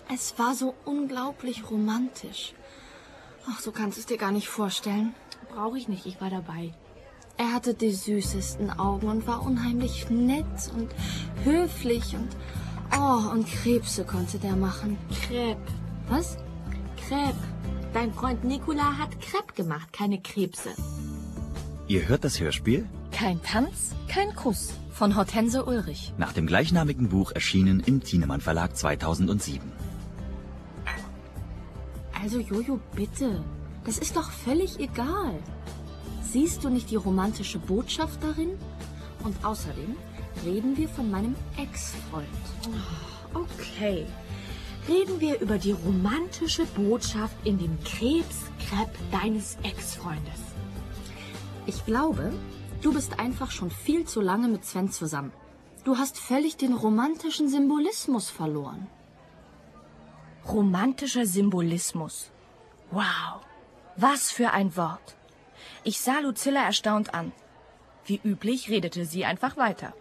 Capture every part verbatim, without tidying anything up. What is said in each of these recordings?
Es war so unglaublich romantisch. Ach, du kannst es dir gar nicht vorstellen. Brauche ich nicht, ich war dabei. Er hatte die süßesten Augen und war unheimlich nett und höflich und... Oh, und Krebse konnte der machen. Crepe. Was? Crepe. Dein Freund Nicola hat Crepe gemacht, keine Krebse. Ihr hört das Hörspiel? Kein Tanz, kein Kuss von Hortense Ulrich. Nach dem gleichnamigen Buch erschienen im Thienemann Verlag zweitausendsieben. Also Jojo, bitte. Das ist doch völlig egal. Siehst du nicht die romantische Botschaft darin? Und außerdem reden wir von meinem Ex-Freund. Okay. Reden wir über die romantische Botschaft in dem Krebs-Crepe deines Ex-Freundes. Ich glaube, du bist einfach schon viel zu lange mit Sven zusammen. Du hast völlig den romantischen Symbolismus verloren. Romantischer Symbolismus. Wow, was für ein Wort. Ich sah Lucilla erstaunt an. Wie üblich redete sie einfach weiter.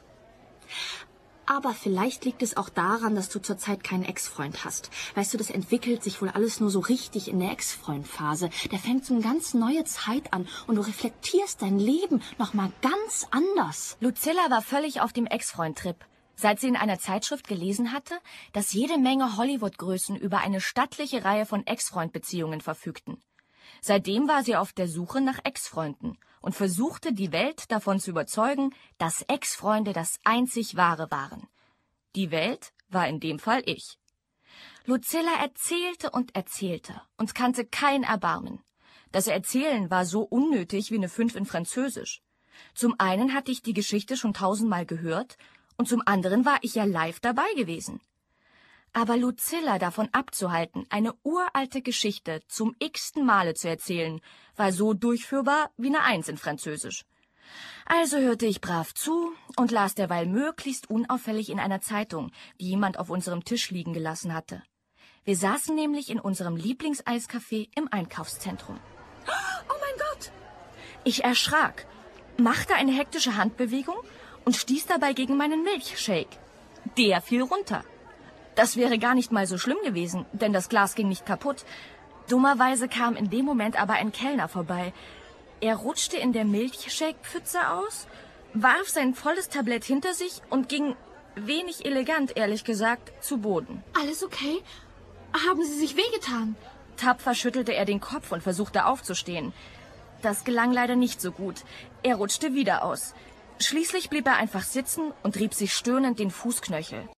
Aber vielleicht liegt es auch daran, dass du zurzeit keinen Ex-Freund hast. Weißt du, das entwickelt sich wohl alles nur so richtig in der Ex-Freund-Phase. Der fängt so eine ganz neue Zeit an und du reflektierst dein Leben nochmal ganz anders. Lucilla war völlig auf dem Ex-Freund-Trip. Seit sie in einer Zeitschrift gelesen hatte, dass jede Menge Hollywood-Größen über eine stattliche Reihe von Ex-Freund-Beziehungen verfügten. Seitdem war sie auf der Suche nach Ex-Freunden und versuchte, die Welt davon zu überzeugen, dass Ex-Freunde das einzig Wahre waren. Die Welt war in dem Fall ich. Lucilla erzählte und erzählte und kannte kein Erbarmen. Das Erzählen war so unnötig wie eine Fünf in Französisch. Zum einen hatte ich die Geschichte schon tausendmal gehört, und zum anderen war ich ja live dabei gewesen. Aber Lucilla davon abzuhalten, eine uralte Geschichte zum x-ten Male zu erzählen, war so durchführbar wie eine Eins in Französisch. Also hörte ich brav zu und las derweil möglichst unauffällig in einer Zeitung, die jemand auf unserem Tisch liegen gelassen hatte. Wir saßen nämlich in unserem Lieblingseiscafé im Einkaufszentrum. Oh mein Gott! Ich erschrak, machte eine hektische Handbewegung und stieß dabei gegen meinen Milchshake. Der fiel runter. Das wäre gar nicht mal so schlimm gewesen, denn das Glas ging nicht kaputt. Dummerweise kam in dem Moment aber ein Kellner vorbei. Er rutschte in der Milchshake-Pfütze aus, warf sein volles Tablett hinter sich und ging, wenig elegant ehrlich gesagt, zu Boden. Alles okay? Haben Sie sich wehgetan? Tapfer schüttelte er den Kopf und versuchte aufzustehen. Das gelang leider nicht so gut. Er rutschte wieder aus. Schließlich blieb er einfach sitzen und rieb sich stöhnend den Fußknöchel.